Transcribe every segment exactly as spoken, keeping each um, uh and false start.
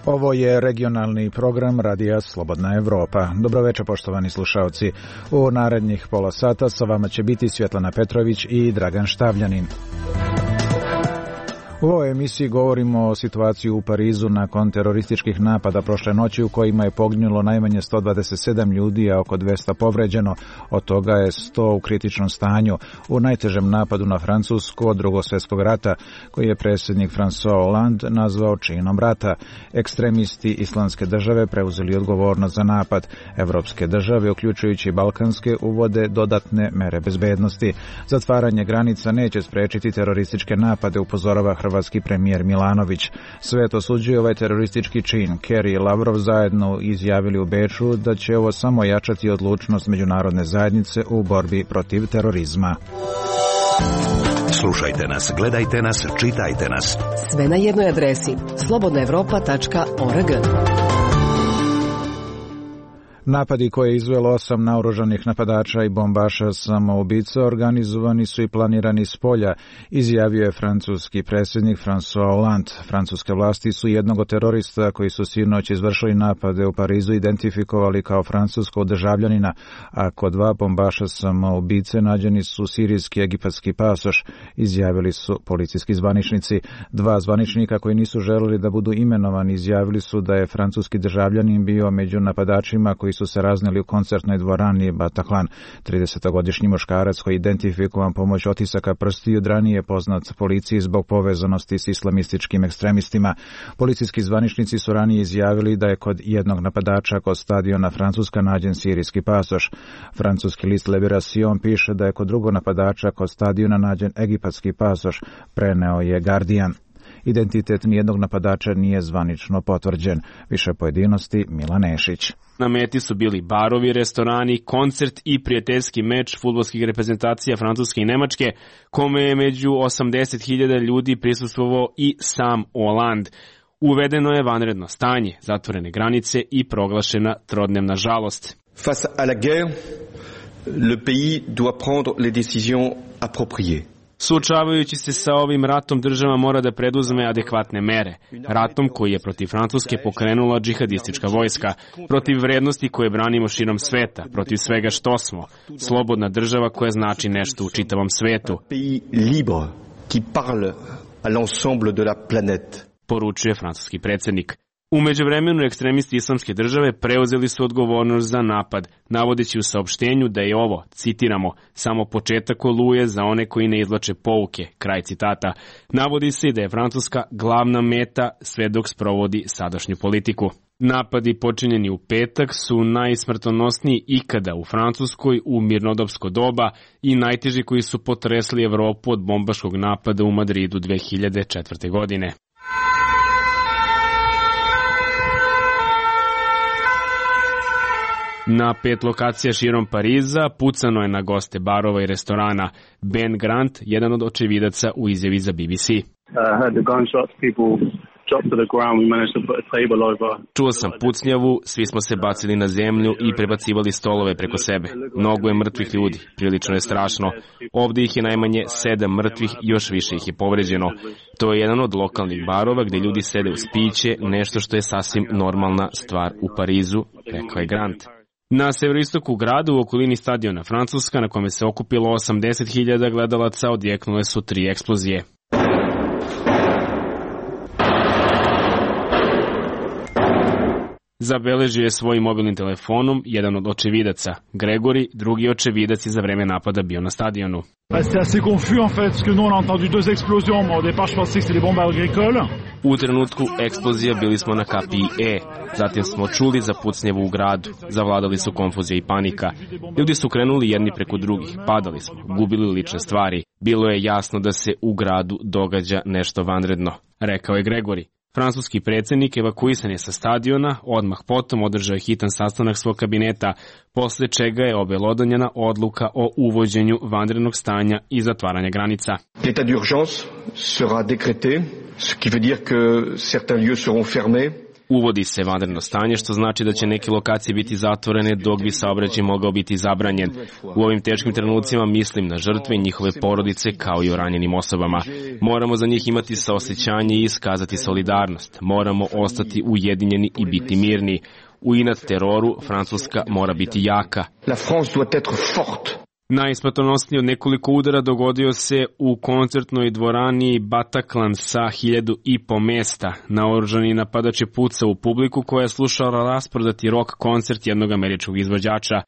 Ovo je regionalni program Radija Slobodna Evropa. Dobroveče, poštovani slušaoci. U narednih pola sata sa vama će biti Svjetlana Petrović i Dragan Štavljanin. U ovoj emisiji govorimo o situaciji u Parizu nakon terorističkih napada prošle noći u kojima je poginulo najmanje sto dvadeset sedam ljudi, a oko dvesta povređeno. Od toga je sto u kritičnom stanju. U najtežem napadu na Francusku od Drugog svjetskog rata, koji je predsjednik François Hollande nazvao činom rata. Ekstremisti Islamske države preuzeli odgovornost za napad. Evropske države, uključujući balkanske, uvode dodatne mere bezbednosti. Zatvaranje granica neće sprečiti terorističke napade, upozorava hrvatski premijer Milanović. Svet osuđuje ovaj teroristički čin. Kerry i Lavrov zajedno izjavili u Beču da će ovo samo jačati odlučnost međunarodne zajednice u borbi protiv terorizma. Slušajte nas, gledajte nas, čitajte nas. Sve na jednoj adresi slobodna evropa tačka org. Napadi koje je izvelo osam naoružanih napadača i bombaša samoubica organizovani su i planirani s polja, izjavio je francuski predsjednik François Hollande. Francuske vlasti su jednog od terorista koji su sinoć izvršili napade u Parizu identifikovali kao francuskog državljanina, a kod dva bombaša samoubice nađeni su sirijski egipatski pasoš, izjavili su policijski zvaničnici. Dva zvaničnika koji nisu želeli da budu imenovani izjavili su da je francuski državljanin bio među napadačima koji su se razneli u koncertnoj dvorani Bataclan. tridesetogodišnji muškarac koji je identifikovan pomoć otisaka prstiju ranije poznat policiji zbog povezanosti s islamističkim ekstremistima. Policijski zvaničnici su ranije izjavili da je kod jednog napadača kod stadiona Francuska nađen sirijski pasoš. Francuski list Libération piše da je kod drugog napadača kod stadiona nađen egipatski pasoš, preneo je Guardian. Identitet nijednog napadača nije zvanično potvrđen. Više pojedinosti Milan Nešić. Na meti su bili barovi, restorani, koncert i prijateljski meč fudbalskih reprezentacija Francuske i Nemačke, kome je među osamdeset hiljada ljudi prisustvovao i sam Hollande. Uvedeno je vanredno stanje, zatvorene granice i proglašena trodnevna žalost. Face à la guerre, le pays doit prendre les décisions appropriées. Suočavajući se sa ovim ratom, država mora da preduzme adekvatne mere. Ratom koji je protiv Francuske pokrenula džihadistička vojska, protiv vrednosti koje branimo širom sveta, protiv svega što smo. Slobodna država koja znači nešto u čitavom svetu, poručuje francuski predsjednik. U međuvremenu ekstremisti Islamske države preuzeli su odgovornost za napad, navodeći u saopštenju da je ovo, citiramo, samo početak oluje za one koji ne izvlače pouke, kraj citata. Navodi se da je Francuska glavna meta sve dok sprovodi sadašnju politiku. Napadi počinjeni u petak su najsmrtonosniji ikada u Francuskoj u mirnodopsko doba i najteži koji su potresli Evropu od bombaškog napada u Madridu dve hiljade četvrte. godine. Na pet lokacija širom Pariza pucano je na goste barova i restorana. Ben Grant, jedan od očevidaca u izjavi za B B C. Čuo sam pucnjavu, svi smo se bacili na zemlju i prebacivali stolove preko sebe. Mnogo je mrtvih ljudi, prilično je strašno. Ovdje ih je najmanje sedam mrtvih, još više ih je povređeno. To je jedan od lokalnih barova gdje ljudi sede uz piće, nešto što je sasvim normalna stvar u Parizu, rekao je Grant. Na severoistoku grada u okolini stadiona Francuska, na kome se okupilo osamdeset hiljada gledalaca, odjeknule su tri eksplozije. Zabeležio je svojim mobilnim telefonom jedan od očevidaca, Gregory, drugi očevidac je za vreme napada bio na stadionu. U trenutku eksplozija bili smo na kapiji E, zatim smo čuli za pucnjevu u gradu, zavladali su konfuzija i panika. Ljudi su krenuli jedni preko drugih, padali smo, gubili lične stvari. Bilo je jasno da se u gradu događa nešto vanredno, rekao je Gregory. Francuski predsjednik evakuisan je sa stadiona, odmah potom održao je hitan sastanak svog kabineta, posle čega je obelodonjena odluka o uvođenju vanrednog stanja i zatvaranja granica. L'état d'urgence sera décrété, ce qui veut dire que certains lieux seront fermés. Uvodi se vanredno stanje, što znači da će neke lokacije biti zatvorene dok bi saobraćaj mogao biti zabranjen. U ovim teškim trenucima mislim na žrtve i njihove porodice kao i o ranjenim osobama. Moramo za njih imati saosećanje i iskazati solidarnost. Moramo ostati ujedinjeni i biti mirni. U inat teroru Francuska mora biti jaka. La France doit être forte. Najsmrtonosniji od nekoliko udara dogodio se u koncertnoj dvorani Bataclan sa hiljadu i po mesta. Naoružani napadač je pucao u publiku koja je slušala rasprodati rock koncert jednog američkog izvođača.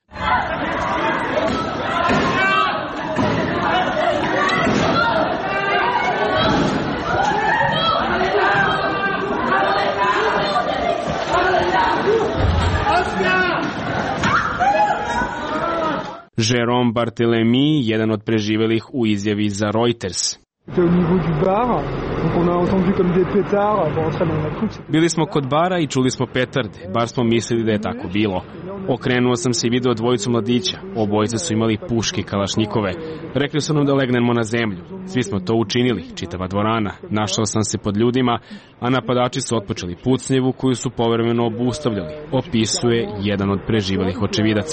Jérôme Barthélemy, jedan od preživelih u izjavi za Reuters. Bili smo kod bara i čuli smo petarde, bar smo mislili da je tako bilo. Okrenuo sam se i video dvojicu mladića. Obojice su imali puške kalašnjikove. Rekli su nam da legnemo na zemlju. Svi smo to učinili, čitava dvorana. Našao sam se pod ljudima, a napadači su otpočeli pucnjevu koju su povremeno obustavljali, opisuje jedan od preživelih očevidaca.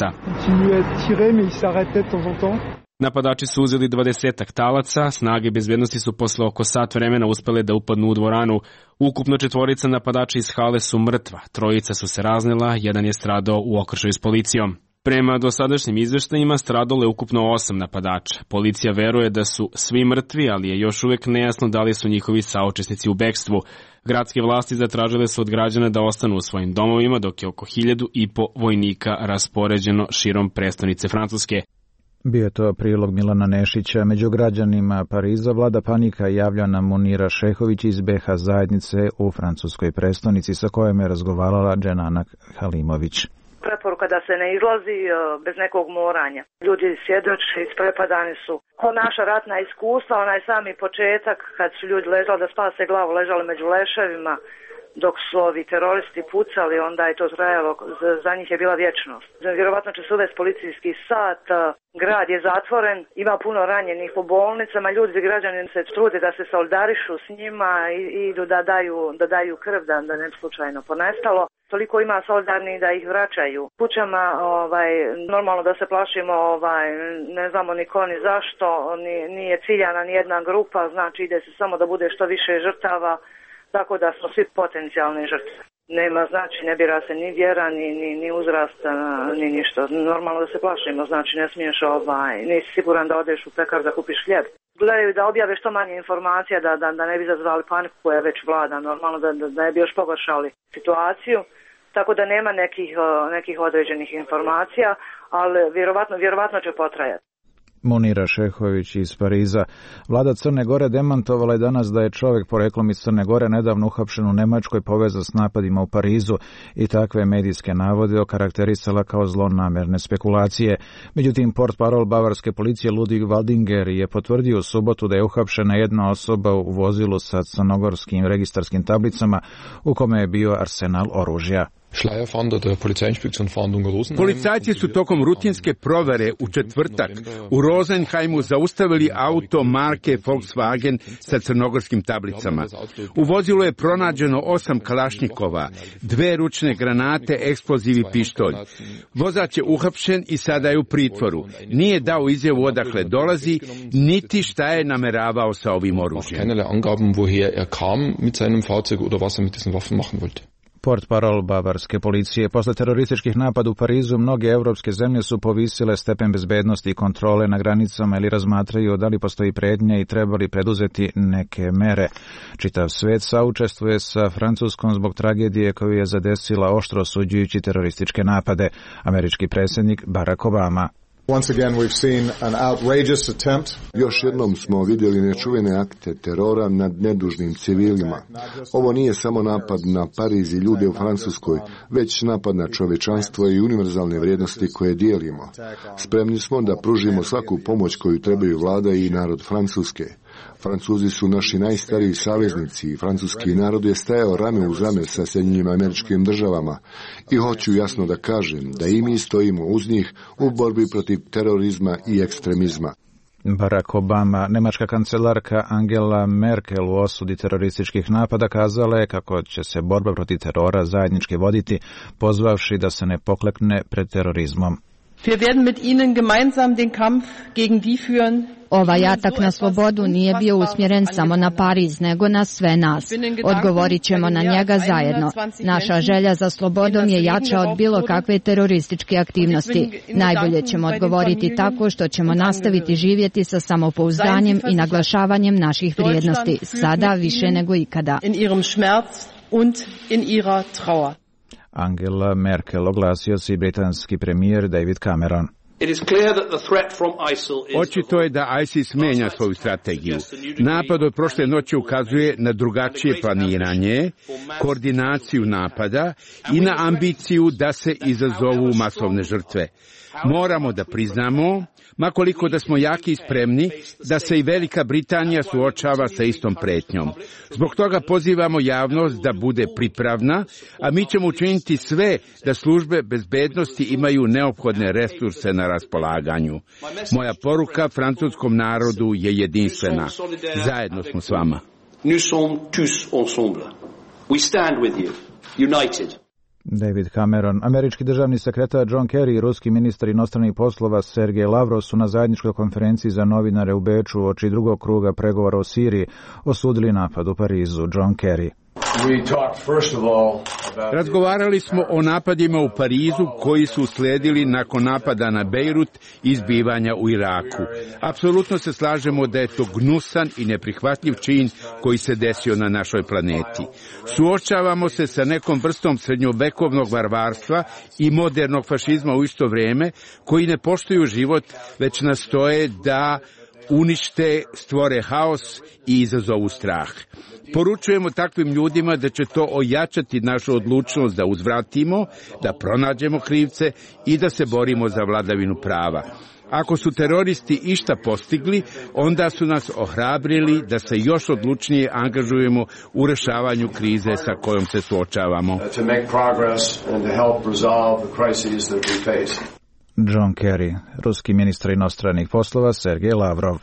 Napadači su uzeli dvadesetak talaca, snage bezbednosti su posle oko sat vremena uspele da upadnu u dvoranu. Ukupno četvorica napadača iz hale su mrtva, trojica su se raznela, jedan je stradao u okršaju s policijom. Prema dosadašnjim izveštajima stradalo je ukupno osam napadača. Policija veruje da su svi mrtvi, ali je još uvek nejasno da li su njihovi saučesnici u bekstvu. Gradske vlasti zatražile su od građana da ostanu u svojim domovima, dok je oko hiljadu i po vojnika raspoređeno širom prestonice Francuske. Bio je to prilog Milana Nešića. Među građanima Pariza vlada panika, javlja nam Munira Šehović iz B H zajednice u francuskoj prestonici sa kojom je razgovarala Dženana Halimović. Preporuka da se ne izlazi bez nekog moranja. Ljudi svjedoče, isprepadani su. Ko naša ratna iskustva, onaj sami početak kad su ljudi ležali da spase glavu, ležali među leševima, dok su ovi teroristi pucali, onda je to trajalo, za njih je bila vječnost. Vjerovatno će se uvesti policijski sat, grad je zatvoren, ima puno ranjenih u bolnicama, ljudi, građani se trude da se solidarišu s njima i idu da daju, da daju krv, da, da ne slučajno ponestalo. Toliko ima solidarni da ih vraćaju kućama, ovaj, normalno da se plašimo, ovaj, ne znamo ni ko ni zašto, ni, nije ciljana ni jedna grupa, znači ide se samo da bude što više žrtava, tako da smo svi potencijalni žrtve. Nema, znači, ne bira se ni vjera, ni, ni, ni uzrast, ni ništa. Normalno da se plašimo, znači ne smiješ, ovaj, nisi siguran da odeš u pekar da kupiš hljeb. Gledaju da objave što manje informacija, da, da, da ne bi zazvali paniku koja već vlada, normalno da, da, da ne bi još pogoršali situaciju. Tako da nema nekih, nekih određenih informacija, ali vjerovatno, vjerovatno će potrajati. Munira Šehović iz Pariza. Vlada Crne Gore demantovala je danas da je čovjek poreklom iz Crne Gore nedavno uhapšen u Nemačkoj povezan s napadima u Parizu i takve medijske navode okarakterisala kao zlonamerne spekulacije. Međutim, portparol bavarske policije Ludwig Waldinger je potvrdio u subotu da je uhapšena jedna osoba u vozilu sa crnogorskim registarskim tablicama u kome je bio arsenal oružja. Policajci su tokom rutinske provere u četvrtak u Rosenheimu zaustavili auto marke Volkswagen sa crnogorskim tablicama. U vozilu je pronađeno osam kalašnjikova, dve ručne granate, eksploziv i pištolj. Vozač je uhapšen i sada je u pritvoru. Nije dao izjavu odakle dolazi, niti šta je nameravao sa ovim oružjem. Portparol bavarske policije. Posle terorističkih napada u Parizu, mnoge evropske zemlje su povisile stepen bezbednosti i kontrole na granicama ili razmatraju da li postoji pretnja i trebali preduzeti neke mere. Čitav svet saučestvuje sa Francuskom zbog tragedije koju je zadesila oštro osuđujući terorističke napade. Američki predsjednik Barack Obama. Once again we've seen an outrageous attempt. Još jednom smo vidjeli nečuvene akte terora nad nedužnim civilima. Ovo nije samo napad na Pariz i ljude u Francuskoj, već napad na čovječanstvo i univerzalne vrijednosti koje dijelimo. Spremni smo da pružimo svaku pomoć koju trebaju vlada i narod Francuske. Francuzi su naši najstariji saveznici i francuski narod je stajao rame uz rame sa Sjedinjenim Američkim Državama i hoću jasno da kažem da i mi stojimo uz njih u borbi protiv terorizma i ekstremizma. Barack Obama. Nemačka kancelarka Angela Merkel u osudi terorističkih napada kazala je kako će se borba protiv terora zajednički voditi, pozvavši da se ne poklekne pred terorizmom. Wir werden mit ihnen gemeinsam den Kampf gegen die führen. Ovaj atak na slobodu nije bio usmjeren samo na Pariz, nego na sve nas. Odgovorit ćemo na njega zajedno. Naša želja za slobodom je jača od bilo kakve terorističke aktivnosti. Najbolje ćemo odgovoriti tako što ćemo nastaviti živjeti sa samopouzdanjem i naglašavanjem naših vrijednosti, sada više nego ikada. Angela Merkel, oglasio se i britanski premijer David Cameron. Očito je da ISIS menja svoju strategiju. Napad od prošle noći ukazuje na drugačije planiranje, koordinaciju napada i na ambiciju da se izazovu masovne žrtve. Moramo da priznamo, ma koliko da smo jaki i spremni, da se i Velika Britanija suočava sa istom pretnjom. Zbog toga pozivamo javnost da bude pripravna, a mi ćemo učiniti sve da službe bezbednosti imaju neophodne resurse na raspolaganju. Moja poruka francuskom narodu je jedinstvena. Zajedno smo s vama. Nous sommes tous ensemble. We stand with you, united. David Cameron. Američki državni sekretar John Kerry i ruski ministar inostranih poslova Sergej Lavrov su na zajedničkoj konferenciji za novinare u Beču uoči drugog kruga pregovora o Siriji osudili napad u Parizu. John Kerry. Razgovarali smo o napadima u Parizu koji su uslijedili nakon napada na Bejrut i izbivanja u Iraku. Apsolutno se slažemo da je to gnusan i neprihvatljiv čin koji se desio na našoj planeti. Suočavamo se sa nekom vrstom srednjovekovnog varvarstva i modernog fašizma u isto vrijeme, koji ne poštuju život, već nastoje da unište, stvore haos i izazovu strah. Poručujemo takvim ljudima da će to ojačati našu odlučnost da uzvratimo, da pronađemo krivce i da se borimo za vladavinu prava. Ako su teroristi išta postigli, onda su nas ohrabrili da se još odlučnije angažujemo u rješavanju krize sa kojom se suočavamo. John Kerry, ruski ministar inostranih poslova Sergej Lavrov.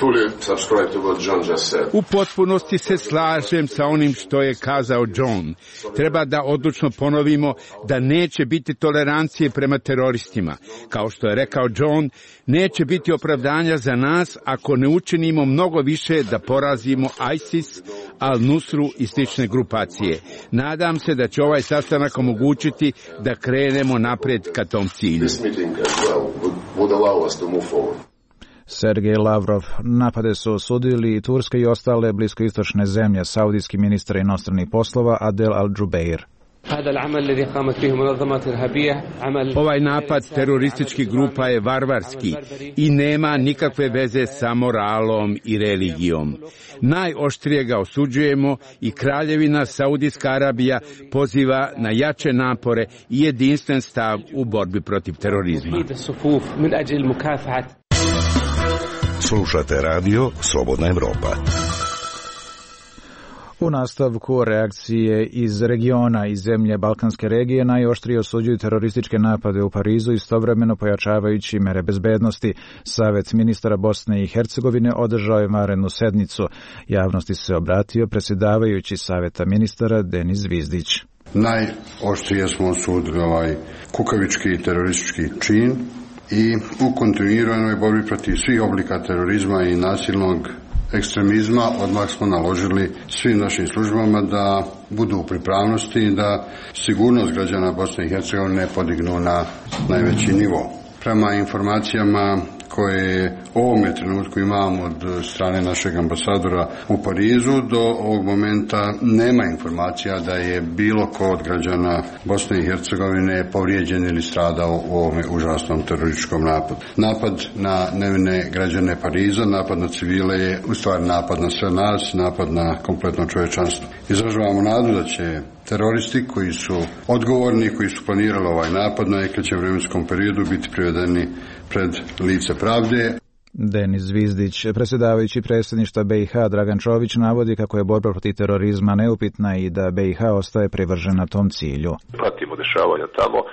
U potpunosti se slažem sa onim što je kazao John. Treba da odlučno ponovimo da neće biti tolerancije prema teroristima. Kao što je rekao John, neće biti opravdanja za nas ako ne učinimo mnogo više da porazimo ISIS, Al-Nusru i slične grupacije. Nadam se da će ovaj sastanak omogućiti da krenemo naprijed ka tom cilju. Sergej Lavrov. Napade su osudili i Turska i ostale bliskoistočne zemlje, saudijski ministar inostranih poslova Adel Al-Jubeir. Ovaj napad terorističkih grupa je varvarski i nema nikakve veze sa moralom i religijom. Najoštrije ga osuđujemo i Kraljevina Saudijska Arabija poziva na jače napore i jedinstven stav u borbi protiv terorizma. Slušate radio Slobodna Evropa. U nastavku reakcije iz regiona i zemlje Balkanske regije najoštrije osuđuju terorističke napade u Parizu, istovremeno pojačavajući mere bezbednosti. Savet ministara Bosne i Hercegovine održao je vanrednu sednicu. Javnosti se obratio predsjedavajući Saveta ministara Denis Zvizdić. Najoštrije smo osudili ovaj kukavički teroristički čin i u kontinuiranoj borbi protiv svih oblika terorizma i nasilnog ekstremizma odmah smo naložili svim našim službama da budu u pripravnosti i da sigurnost građana Bosne i Hercegovine podignu na najveći nivo. Prema informacijama koje u ovome trenutku imamo od strane našeg ambasadora u Parizu, do ovog momenta nema informacija da je bilo ko od građana Bosne i Hercegovine povrijeđen ili stradao u ovome užasnom terorističkom napadu. Napad na nevine građane Pariza, napad na civile je u stvari napad na sve nas, napad na kompletno čovječanstvo. Izražavamo nadu da će teroristi koji su odgovorni, koji su planirali ovaj napad na najkraćem vremenskom periodu biti privedeni pred lice pravde. Denis Zvizdić, predsjedavajući predsjedništva B i H Dragan Čović, navodi kako je borba protiv terorizma neupitna i da B i H ostaje privržena tom cilju. Pratimo dešavanja tamo.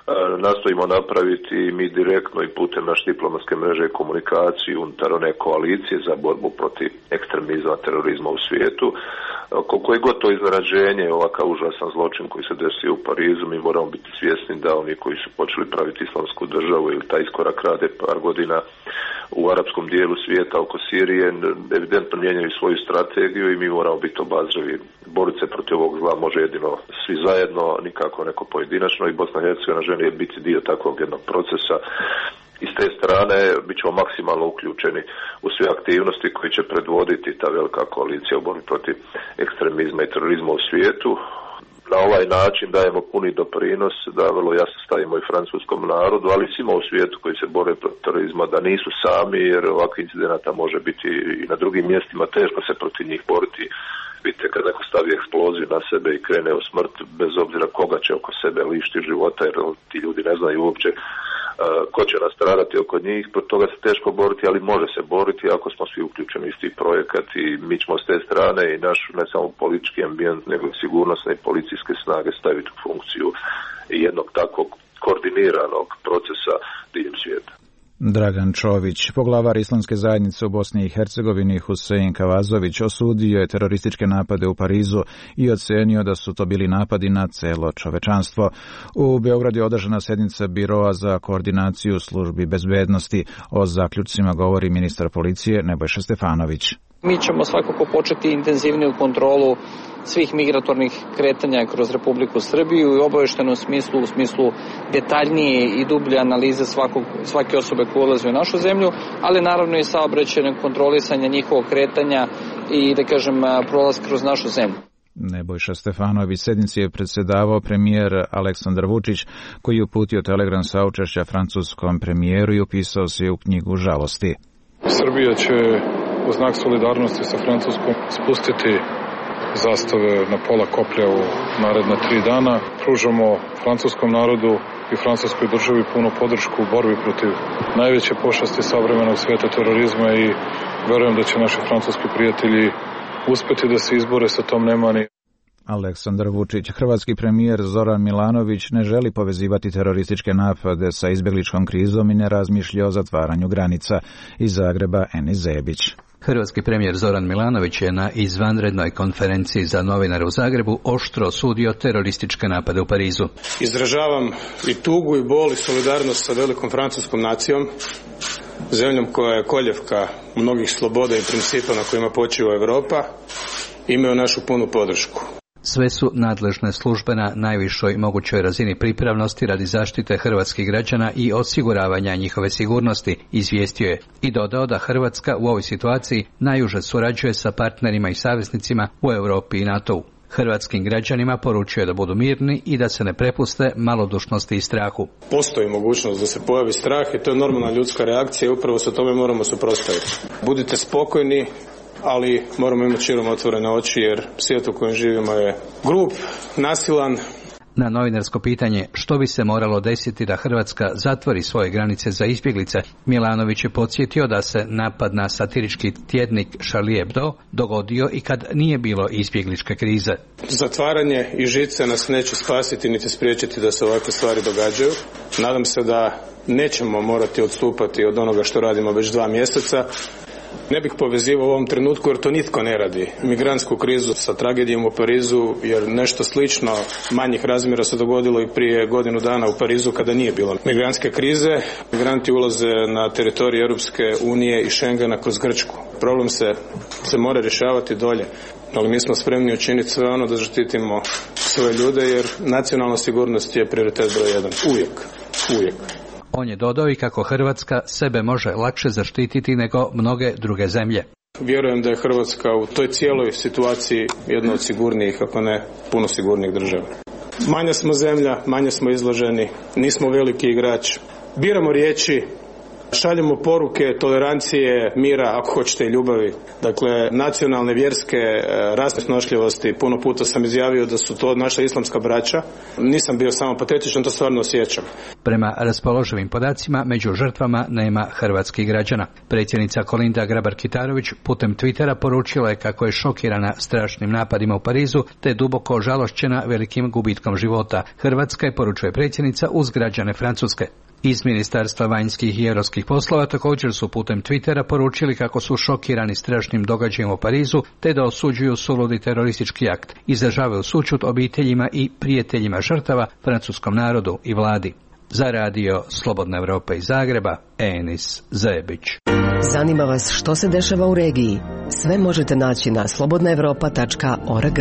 nastojimo napraviti mi direktno i putem naše diplomatske mreže i komunikaciju unutar one koalicije za borbu protiv ekstremizma, terorizma u svijetu. Koliko je gotovo iznenađenje, ovakav užasan zločin koji se desio u Parizu, mi moramo biti svjesni da oni koji su počeli praviti islamsku državu ili taj iskorak rade par godina u arapskom dijelu svijeta oko Sirije, evidentno mijenjaju svoju strategiju i mi moramo biti obazrivi. Boriti se protiv ovog zla može jedino svi zajedno, nikako neko pojedinačno, i Bosna i Hercegovina želi biti dio takvog jednog procesa. I s te strane bit ćemo maksimalno uključeni u sve aktivnosti koji će predvoditi ta velika koalicija u borbi protiv ekstremizma i terorizma u svijetu. Na ovaj način dajemo puni doprinos da vrlo jasno stavimo i francuskom narodu, ali i svima u svijetu koji se bore protiv terorizma, da nisu sami, jer ovakvih incidenata može biti i na drugim mjestima, teško se protiv njih boriti. Vidite, kad neko stavi eksploziju na sebe i krene u smrt, bez obzira koga će oko sebe lišiti života, jer ti ljudi ne znaju uopće ko će nastradati oko njih, protiv toga se teško boriti, ali može se boriti ako smo svi uključeni u isti projekat i mi ćemo s te strane i naš ne samo politički ambijent, nego i sigurnosne i policijske snage staviti u funkciju jednog takvog koordiniranog procesa diljem svijeta. Dragan Čović, poglavar Islamske zajednice u Bosni i Hercegovini, Husein Kavazović, osudio je terorističke napade u Parizu i ocenio da su to bili napadi na celo čovečanstvo. U Beogradu je održana sjednica Biroa za koordinaciju službi bezbednosti. O zaključcima govori ministar policije Nebojša Stefanović. Mi ćemo svakako početi intenzivniju kontrolu svih migratornih kretanja kroz Republiku Srbiju i obavještenom smislu, u smislu detaljnije i dublje analize svakog, svake osobe koja ulazi u našu zemlju, ali naravno i saobraćajnog kontrolisanja njihovog kretanja i, da kažem, prolaz kroz našu zemlju. Nebojša Stefanović sednici je predsjedavao premijer Aleksandar Vučić, koji je uputio telegram saučešća francuskom premijeru i upisao se u knjigu žalosti. Srbija će u znak solidarnosti sa Francuskom spustiti zastave na pola koplja u naredna tri dana. Pružamo francuskom narodu i francuskoj državi punu podršku u borbi protiv najveće pošasti savremenog svijeta, terorizma, i verujem da će naši francuski prijatelji uspjeti da se izbore sa tom nemani. Aleksandar Vučić. Hrvatski premijer Zoran Milanović ne želi povezivati terorističke napade sa izbjegličkom krizom i ne razmišlja o zatvaranju granica. Iz Zagreba Enis Zebić. Hrvatski premijer Zoran Milanović je na izvanrednoj konferenciji za novinare u Zagrebu oštro osudio terorističke napade u Parizu. Izražavam i tugu i bol i solidarnost sa velikom francuskom nacijom, zemljom koja je koljevka mnogih sloboda i principa na kojima počiva Europa, imaju našu punu podršku. Sve su nadležne službe na najvišoj mogućoj razini pripravnosti radi zaštite hrvatskih građana i osiguravanja njihove sigurnosti, izvijestio je i dodao da Hrvatska u ovoj situaciji najuže surađuje sa partnerima i saveznicima u Europi i NATO-u. Hrvatskim građanima poručuje da budu mirni i da se ne prepuste malodušnosti i strahu. Postoji mogućnost da se pojavi strah i to je normalna ljudska reakcija i upravo se tome moramo suprotstaviti. Budite spokojni, ali moramo imati širom otvorene oči jer svijet u kojem živimo je grub, nasilan. Na novinarsko pitanje što bi se moralo desiti da Hrvatska zatvori svoje granice za izbjeglice, Milanović je podsjetio da se napad na satirički tjednik Charlie Hebdo dogodio i kad nije bilo izbjegličke krize. Zatvaranje i žice nas neće spasiti niti spriječiti da se ovakve stvari događaju. Nadam se da nećemo morati odstupati od onoga što radimo već dva mjeseca. Ne bih povezivao u ovom trenutku jer to nitko ne radi. Migrantsku krizu sa tragedijom u Parizu, jer nešto slično manjih razmjera se dogodilo i prije godinu dana u Parizu kada nije bilo migrantske krize. Migranti ulaze na teritorij Europske unije i Schengena kroz Grčku. Problem se, se mora rješavati dolje, ali mi smo spremni učiniti sve ono da zaštitimo svoje ljude jer nacionalna sigurnost je prioritet broj jedan. Uvijek. Uvijek. On je dodao i kako Hrvatska sebe može lakše zaštititi nego mnoge druge zemlje. Vjerujem da je Hrvatska u toj cijeloj situaciji jedna od sigurnijih, ako ne puno sigurnijih država. Manja smo zemlja, manje smo izloženi, nismo veliki igrač. Biramo riječi, Šaljemo poruke tolerancije, mira, ako hoćete i ljubavi. Dakle, nacionalne, vjerske, rasne snošljivosti. Puno puta sam izjavio da su to naša islamska braća. Nisam bio samo patetičan, to stvarno osjećam. Prema raspoloživim podacima, među žrtvama nema hrvatskih građana. Predsjednica Kolinda Grabar-Kitarović putem Twittera poručila je kako je šokirana strašnim napadima u Parizu, te duboko žalošćena velikim gubitkom života. Hrvatska je, poručuje predsjednica, uz građane Francuske. Iz Ministarstva vanjskih i europskih poslova također su putem Twittera poručili kako su šokirani strašnim događajem u Parizu, te da osuđuju suludi teroristički akt. Izražavaju sućut obiteljima i prijateljima žrtava, francuskom narodu i vladi. Za radio Slobodna Evropa iz Zagreba, Enis Zebić. Zanima vas što se dešava u regiji? Sve možete naći na slobodna evropa tačka org.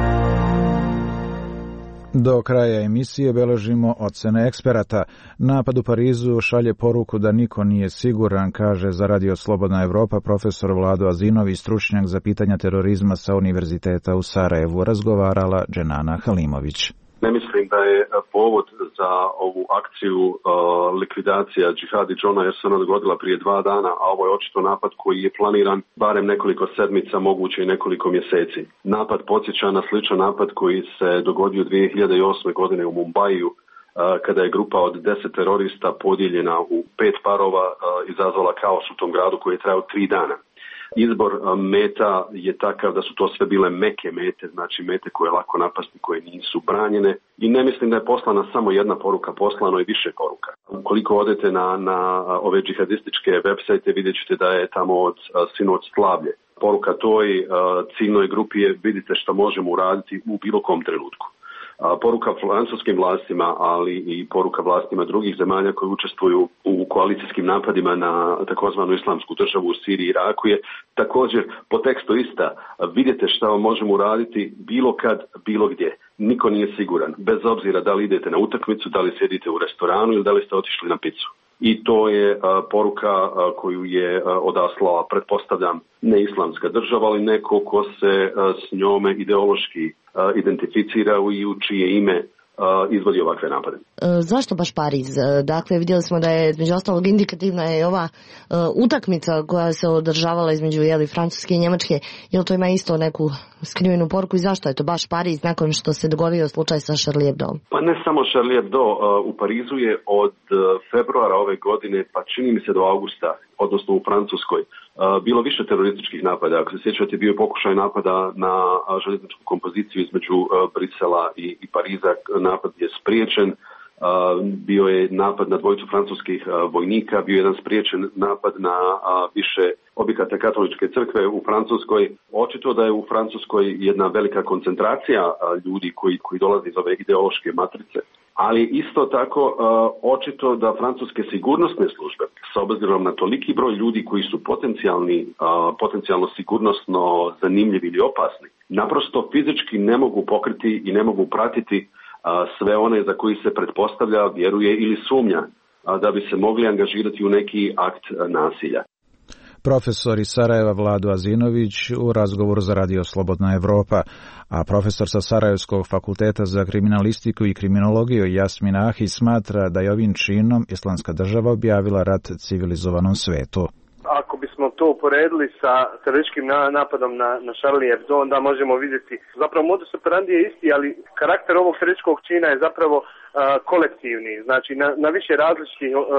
Do kraja emisije beležimo ocene eksperata. Napad u Parizu šalje poruku da niko nije siguran, kaže za radio Slobodna Evropa profesor Vlado Azinović, stručnjak za pitanja terorizma sa Univerziteta u Sarajevu, razgovarala Dženana Halimović. Ne mislim da je povod za ovu akciju uh, likvidacija Džihadi Džona jer se ona dogodila prije dva dana, a ovo je očito napad koji je planiran barem nekoliko sedmica, moguće i nekoliko mjeseci. Napad podsjeća na sličan napad koji se dogodio dvije hiljade osme godine u Mumbaiju, uh, kada je grupa od deset terorista podijeljena u pet parova uh, izazvala kaos u tom gradu koji je trajao tri dana. Izbor meta je takav da su to sve bile meke mete, znači mete koje je lako napasti, koje nisu branjene i ne mislim da je poslana samo jedna poruka, poslano je više poruka. Ukoliko odete na, na ove džihadističke web sajte vidjet ćete da je tamo od sinoć slavlje. Poruka toj ciljnoj grupi je vidite što možemo uraditi u bilo kom trenutku. Poruka francuskim vlastima, ali i poruka vlastima drugih zemalja koji učestvuju u koalicijskim napadima na takozvanu islamsku državu u Siriji i Iraku je također po tekstu ista. Vidite šta možemo uraditi bilo kad, bilo gdje. Niko nije siguran, bez obzira da li idete na utakmicu, da li sjedite u restoranu ili da li ste otišli na picu. I to je a, poruka a, koju je a, odaslala, pretpostavljam, ne islamska država, ali neko ko se a, s njome ideološki a, identificira i u čije ime a, izvodi ovakve napade. E, zašto baš Pariz? Dakle, vidjeli smo da je, među ostalog, indikativna je ova e, utakmica koja se održavala između jeli, Francuske i Njemačke. Jel to ima isto neku skrivenu poruku i zašto je to baš Pariz nakon što se dogodio slučaj sa Charlie Hebdo? Pa ne samo Charlie Hebdo, u Parizu je od februara ove godine, pa čini mi se do augusta, odnosno u Francuskoj, bilo više terorističkih napada. Ako se sjećate, bio je pokušaj napada na željezničku kompoziciju između Brisela i, i Pariza. Napad je spriječen. Uh, bio je napad na dvojicu francuskih uh, vojnika, bio je jedan spriječen napad na uh, više objekata katoličke crkve u Francuskoj. Očito da je u Francuskoj jedna velika koncentracija uh, ljudi koji, koji dolaze iz ove ideološke matrice. Ali isto tako uh, očito da francuske sigurnosne službe, s obzirom na toliki broj ljudi koji su potencijalni, uh, potencijalno sigurnosno zanimljivi ili opasni, naprosto fizički ne mogu pokriti i ne mogu pratiti sve one za koji se pretpostavlja, vjeruje ili sumnja da bi se mogli angažirati u neki akt nasilja. Profesor iz Sarajeva Vlado Azinović u razgovoru za radio Slobodna Evropa, a profesor sa Sarajevskog fakulteta za kriminalistiku i kriminologiju Jasmin Ahi smatra da je ovim činom Islamska država objavila rat civilizovanom svetu. Ako bismo to uporedili sa terorističkim napadom na, na Charlie Hebdo, onda možemo vidjeti, zapravo modus operandi je isti, ali karakter ovog terorističkog čina je zapravo uh, kolektivni, znači na, na više različitih uh, uh,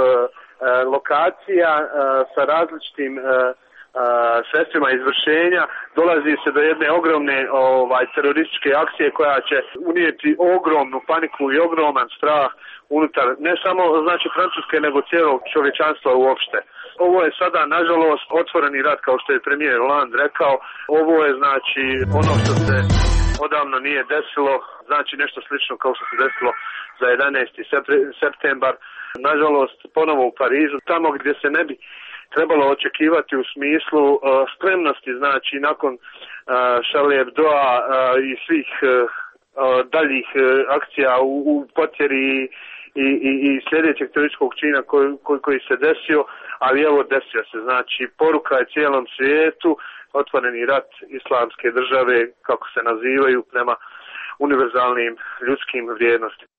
lokacija uh, sa različitim uh, Uh, sredstvima izvršenja dolazi se do jedne ogromne ovaj terorističke akcije koja će unijeti ogromnu paniku i ogroman strah unutar ne samo znači Francuske nego cijelog čovječanstva uopšte. Ovo je sada nažalost otvoreni rat kao što je premijer Hollande rekao. Ovo je znači ono što se odavno nije desilo, znači nešto slično kao što se desilo za jedanaesti septembar. Nažalost ponovo u Parizu, tamo gdje se ne bi trebalo očekivati u smislu uh, spremnosti, znači nakon uh, Charlie Hebdoa uh, i svih uh, daljih uh, akcija u, u potjeri i, i, i sljedećeg terorističkog čina koji, koji, koji se desio, ali evo desio se. Znači poruka je cijelom svijetu, otvoreni rat islamske države, kako se nazivaju, prema univerzalnim ljudskim vrijednostima.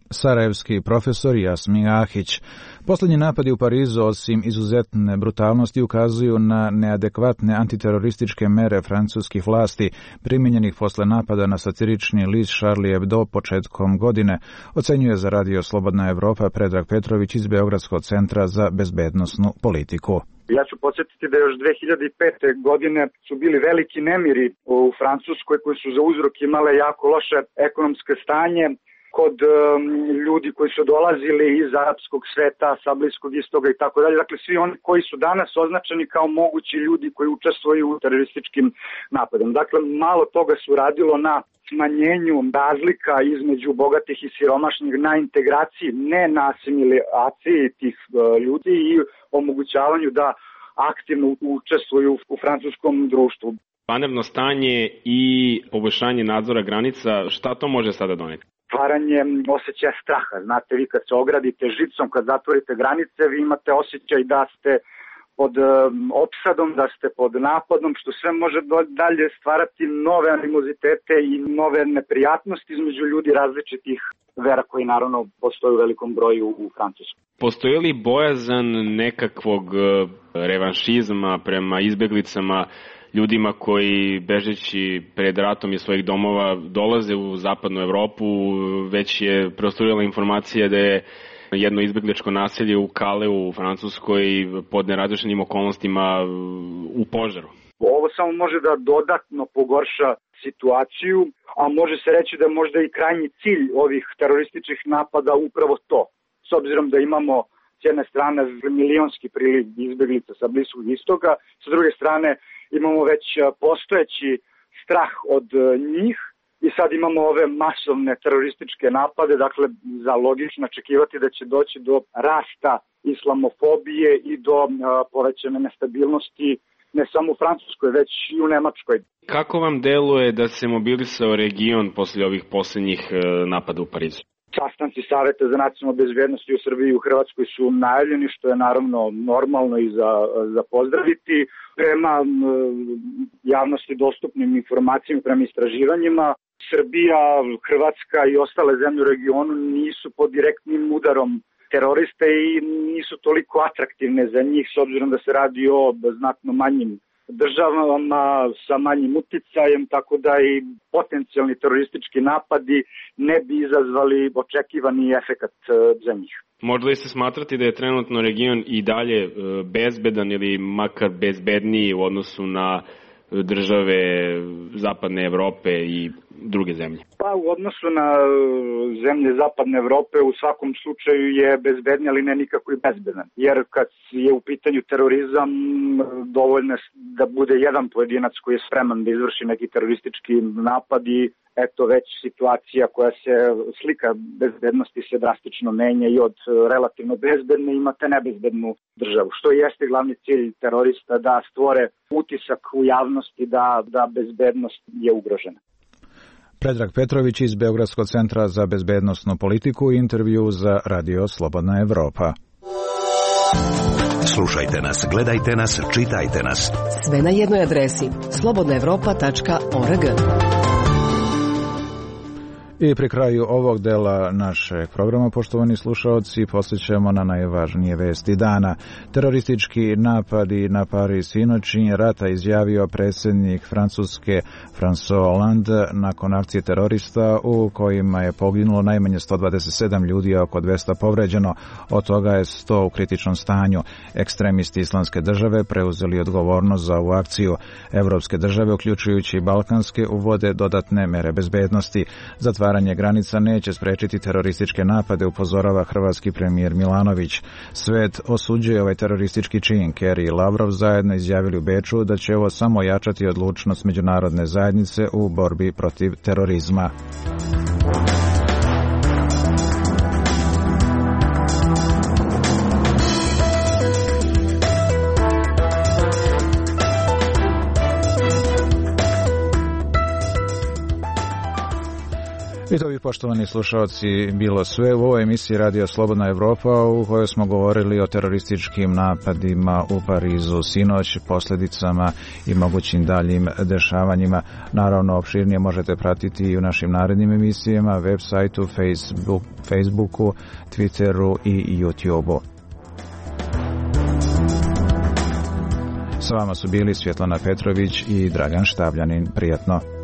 Sarajevski profesor Jasmin Ahić. Posljednji napadi u Parizu, osim izuzetne brutalnosti, ukazuju na neadekvatne antiterorističke mere francuskih vlasti primijenjenih posle napada na satirični list Charlie Hebdo početkom godine, ocenjuje za Radio Slobodna Evropa Predrag Petrović iz Beogradskog centra za bezbednosnu politiku. Ja ću podsjetiti da još dve hiljade pete. godine su bili veliki nemiri u Francuskoj koji su za uzrok imale jako loše ekonomske stanje kod um, ljudi koji su dolazili iz arapskog sveta, sa Bliskog istoga i tako dalje. Dakle, svi oni koji su danas označeni kao mogući ljudi koji učestvuju u terorističkim napadima. Dakle, malo toga su radilo na smanjenju razlika između bogatih i siromašnih, na integraciji, ne na asimilaciji tih uh, ljudi i omogućavanju da aktivno učestvuju u francuskom društvu. Vanredno stanje i poboljšanje nadzora granica, šta to može sada doneti? Stvaranje osjećaja straha. Znate, vi kad se ogradite žicom, kad zatvorite granice, vi imate osjećaj da ste pod um, opsadom, da ste pod napadom, što sve može dalje stvarati nove animozitete i nove neprijatnosti između ljudi različitih vera koji naravno postoje u velikom broju u Francuskoj. Postoji li bojazan nekakvog revanšizma prema izbeglicama, ljudima koji bežeći pred ratom iz svojih domova dolaze u zapadnu Evropu? Već je prostorila informacija da je jedno izbegličko naselje u Kaleu u Francuskoj pod nerazrešenim okolnostima u požaru. Ovo samo može da dodatno pogorša situaciju, a može se reći da je možda i krajnji cilj ovih terorističkih napada upravo to. S obzirom da imamo s jedne strane milionski priliv izbeglica sa Bliskog istoka, s druge strane imamo već postojeći strah od njih i sad imamo ove masovne terorističke napade, dakle za logično očekivati da će doći do rasta islamofobije i do uh, povećane nestabilnosti ne samo u Francuskoj, već i u Nemačkoj. Kako vam deluje da se mobilisao region posle ovih posljednjih uh, napada u Parizu? Sastanci Saveta za nacionalnu bezbednost u Srbiji i u Hrvatskoj su najavljeni, što je naravno normalno i za, za pozdraviti. Prema javnosti dostupnim informacijama, prema istraživanjima, Srbija, Hrvatska i ostale zemlje u regionu nisu pod direktnim udarom teroriste i nisu toliko atraktivne za njih, s obzirom da se radi o znatno manjim državama sa manjim uticajem, tako da i potencijalni teroristički napadi ne bi izazvali očekivani efekat za njih. Može li se smatrati da je trenutno region i dalje bezbedan ili makar bezbedniji u odnosu na države Zapadne Evrope i druge zemlje? Pa u odnosu na zemlje Zapadne Evrope u svakom slučaju je bezbedniji, ali ne nikako i bezbedan. Jer kad je u pitanju terorizam, dovoljno je da bude jedan pojedinac koji je spreman da izvrši neki teroristički napad i eto već situacija koja se, slika bezbednosti se drastično menja i od relativno bezbedne imate nebezbednu državu. Što jeste glavni cilj terorista, da stvore utisak u javnosti da, da bezbednost je ugrožena. Predrag Petrović iz Beogradskog centra za bezbednosnu politiku i intervju za Radio Slobodna Evropa. Slušajte nas, gledajte nas, čitajte nas. Sve na jednoj adresi slobodna evropa tačka org. I pri kraju ovog dela našeg programa, poštovani slušaoci, posjećamo na najvažnije vesti dana. Teroristički napadi na Pariz sinoćnji rata izjavio predsjednik Francuske François Hollande nakon akcije terorista u kojima je poginulo najmanje sto dvadeset sedam ljudi, a oko dvesta povređeno, od toga je sto u kritičnom stanju. Ekstremisti Islamske države preuzeli odgovornost za ovu akciju. Evropske države, uključujući i balkanske, uvode dodatne mere bezbednosti. Zatvaranje granica neće sprečiti terorističke napade, upozorava hrvatski premijer Milanović. Svet osuđuje ovaj teroristički čin. Kerry i Lavrov zajedno izjavili u Beču da će ovo samo jačati odlučnost međunarodne zajednice u borbi protiv terorizma. I to bi bi, poštovani slušalci, bilo sve u ovoj emisiji Radio Slobodna Evropa u kojoj smo govorili o terorističkim napadima u Parizu sinoć, posljedicama i mogućim daljim dešavanjima. Naravno, opširnije možete pratiti i u našim narednim emisijama, web sajtu, Facebook, Facebooku, Twitteru i YouTubeu. S vama su bili Svjetlana Petrović i Dragan Štabljanin. Prijatno.